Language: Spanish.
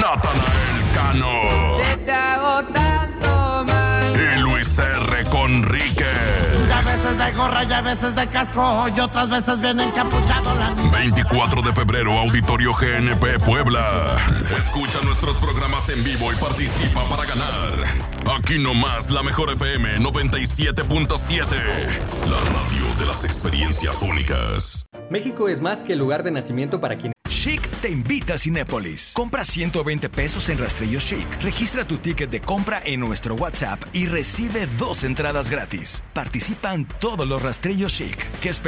Natanael Cano. Que te hago tanto mal. Y Luis R. Conríquez. Ya veces de gorra, ya veces de casco, y otras veces viene encapuchado la niña. 24 de febrero, Auditorio GNP Puebla. Escucha nuestros programas en vivo y participa para ganar. Aquí nomás, la mejor FM 97.7. La radio de las experiencias únicas. México es más que el lugar de nacimiento para quienes... Chic te invita a Cinépolis. Compra 120 pesos en Rastrillo Chic. Registra tu ticket de compra en nuestro WhatsApp y recibe 2 entradas gratis. Participan todos los Rastrillos Chic. ¿Qué esperas?